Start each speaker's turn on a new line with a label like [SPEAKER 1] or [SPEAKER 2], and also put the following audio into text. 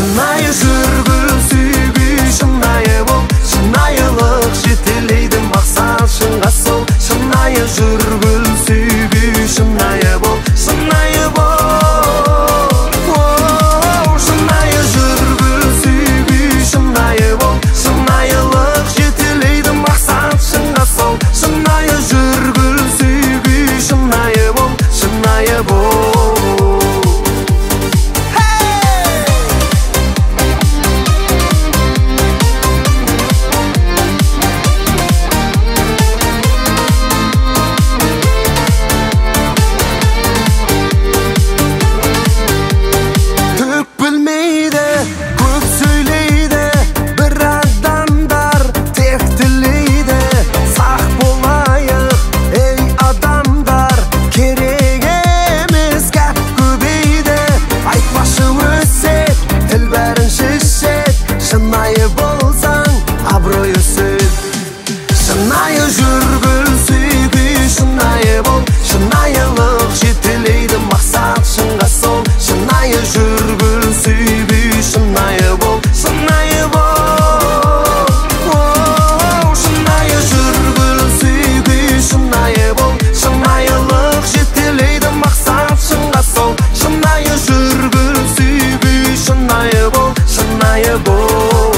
[SPEAKER 1] Шынайы жүргіл сүйгүй, шынайы бол, шынайылық жетелейді мақсат шыңға сол. Шынайы жүргіл сүйгүй, шынайы бол, шынайы бол. Шынайы жүргіл сүйгүй, шынайы бол, шынайылық жетелейді мақсат шыңға сол. Шынайы жүргіл сүйгүй, шынайы бол, шынайы бол. Шынайы болсаң, абырой өсіп. Шынайы жүргіл сүйгүй, шынайы бол, шынайылық жетелейді мақсат шыңға сол. Шынайы жүргіл сүйгүй, шынайы бол, шынайы бол. Шынайы жүргіл сүйгүй, шынайы бол, шынайылық жетелейді мақсат шыңға сол. Шынайы жүргіл сүйгүй, шынайы бол, шынайы бол.